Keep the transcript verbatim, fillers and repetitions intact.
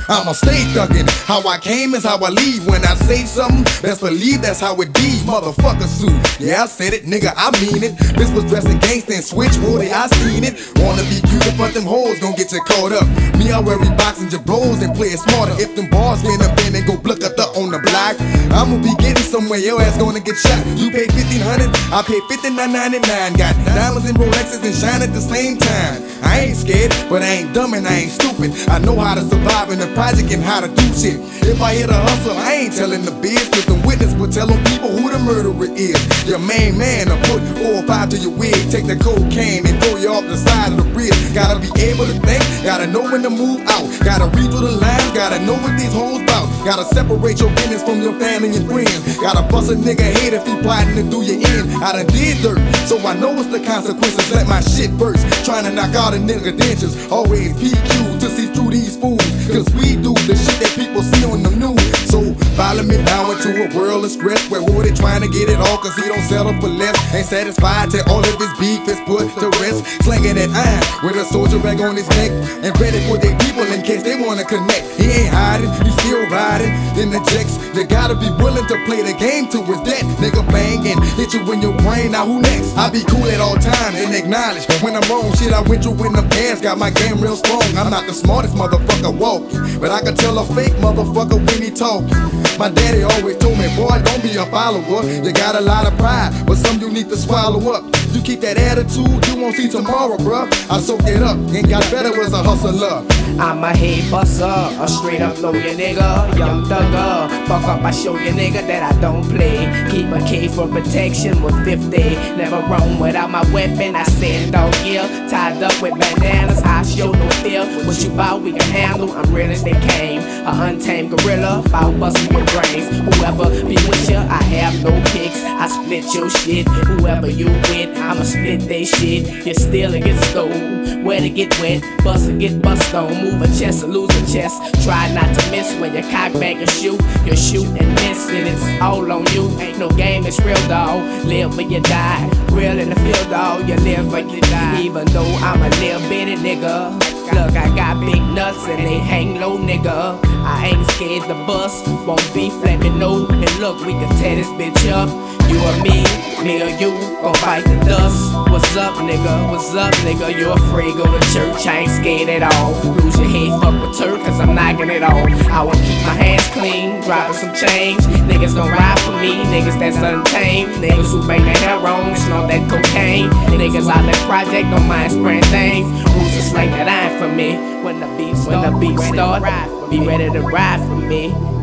I'ma stay thuggin'. How I came is how I leave. When I say something, best believe that's how it be. Motherfucker suit. Yeah, I said it, nigga, I mean it. This was dressing gangsta and switch, woody, I seen it. Wanna be cute, but them hoes gon' get you caught up. Me, I wear boxing your bros and play it smarter. If them bars get up in and go bluck up on the block, I'ma be getting somewhere, your ass gonna get shot. You pay fifteen hundred, I pay fifty-nine ninety-nine. Got diamonds and Rolexes and shine at the same time. I ain't scared, but I ain't dumb and I ain't stupid. I know how to survive in the project and how to do shit. If I hit a hustle, I ain't telling the biz, cause the witness will tell them people who the murderer is. Your main man will put four or five to your wig, take the cocaine and throw you off the side of the bridge. Gotta be able to think, gotta know when to move out, gotta read through the lines, gotta know what these hoes bout. Gotta separate your business from your family and friends. Gotta bust a nigga head if he plotting to do your end. I done did dirt, so I know what's the consequences. Let my shit burst, trying to knock out a nigga dentures. Always P Q to see through these fools, cause we do the shit that people see on the news. So follow me now into a world of stress, where who they trying to get it all, cause he don't settle for less. Ain't satisfied till all of his beef is put to rest. Slinging that iron with a soldier rag on his neck, and ready for their people in case they wanna connect. He ain't hiding, he still riding in the jets. You gotta be willing to play the game to his death. Nigga bang and hit you in your brain, now who next? I be cool at all times and acknowledge when I'm wrong. Shit I went through in the past, got my game real strong. I'm not the smartest motherfucker walking, but I can tell a fake motherfucker when he talking. My daddy always told me, boy, don't be a follower. You got a lot of pride, but some you need to swallow up. You keep that attitude, you won't see tomorrow, bruh. I soaked it up, and got better as a hustler. I'm a head buster, a straight up know ya nigga, young thugger. Fuck up, I show ya nigga that I don't play. Keep a K for protection with fifty. Never roam without my weapon, I stand dog yeah. Tied up with bananas, I show no fear. What you bout, we can handle, I'm real as they came. A untamed gorilla, bout busting your brains. Whoever be with ya, I have no picks. I split your shit, whoever you with, I'ma split they shit. You steal and get stole, where to get wet, bust and get bust on. Move a chest or lose a chest. Try not to miss when you cock back and shoot. You shoot and miss, and it's all on you. Ain't no game, it's real, dawg. Live or you die. Real in the field, dawg. You live or you die. Even though I'm a little bitty nigga, look, I got big nuts and they hang low, nigga. I ain't scared to bust, won't beef, let me know. And look, we can tear this bitch up. You or me, me or you, gon' bite the dust. What's up, nigga? What's up, nigga? You afraid, go to church, I ain't scared at all. Lose your head, fuck with Turk, cause I'm knocking it off. I wanna keep my hands clean, dropping some change. Niggas don't ride for me, niggas that's untamed. Niggas who bang their hair wrong, snort that cocaine. Niggas out that project, don't mind spraying things. Who's to slang that iron for me? When the beat, when the beat start, be ready to ride for me.